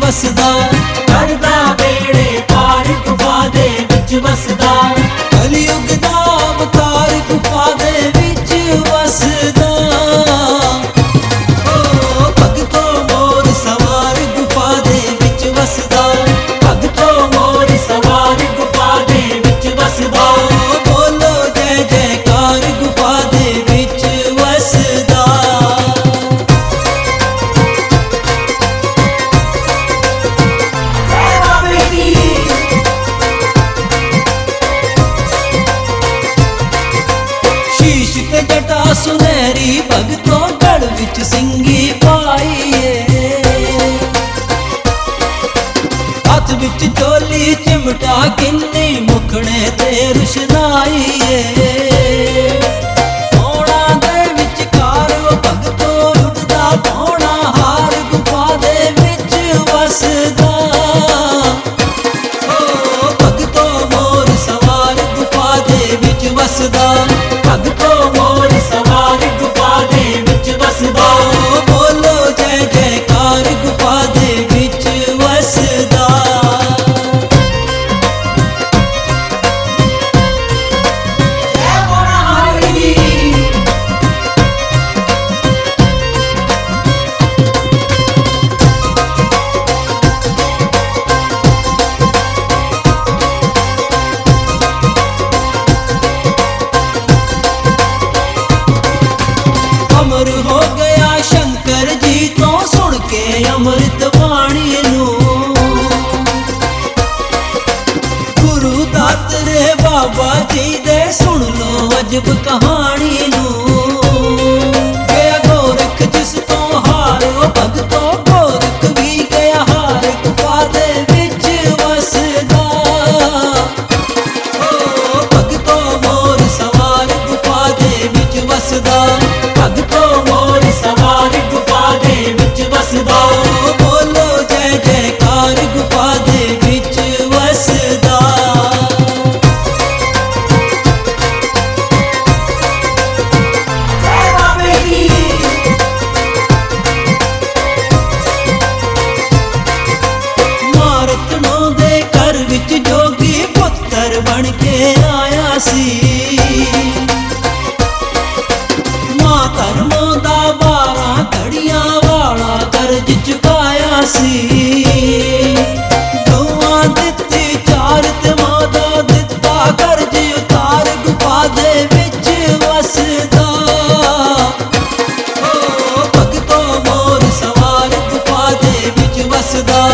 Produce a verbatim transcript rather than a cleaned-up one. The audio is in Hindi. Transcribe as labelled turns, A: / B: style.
A: वसदा, करदा बेड़े पार गुफा दे विच वसदा। कलयुग दा अवतार गुफा दे विच वसदा। ओ भगतो मोर सवार गुफा दे विच वसदा, भगतो मोर सवार गुफा दे विच वसदा। बोलो जय जयकार गुफा दे विच वसदा। शीश ते जटा सुनहरी भगतों गढ़ विच सिंगी पाईए। हाथ विच चोली चिमटा किन्नी मुखड़े ते रुशनाईए। पौड़ा दे विचकार भगतों उड़दा पौड़ा हार गुफा दे विच वसदा। ओ भगतों मोर सवार गुफा दे विच वसदा, भगतो मोर सवार गुफा दे विच वसदा। बोलो जय जयकार गुफा दे विच वसदा। जय बोला हरि। अमर हो गया शंकर जी तो सुन के अमृत वाणी नू। गुरु दातरे बाबा जी दे सुन लो अजब कहानी नू। गया गोरख जिस तो हार ओ भगतों गोरख भी गया हार गुफा दे विच वसदा। ओ भगतों मोर सवार गुफा दे विच वसदा, भगतो मोर सवार गुफा दे विच वसदा। बोलो जय जयकार गुफा दे विच वसदा। जय बाबे दी। मारत नो दे घर विच जोगी पुत्तर बन के आया सी। मां धर्मों दा बारां घड़ियां वाला कर्ज चुकाया सी। गौआं दित्ती चार ते मां दा दित्ता कर्ज उतार गुफा दे विच वसदा। ओ भगतो मोर सवार गुफा दे विच वसदा,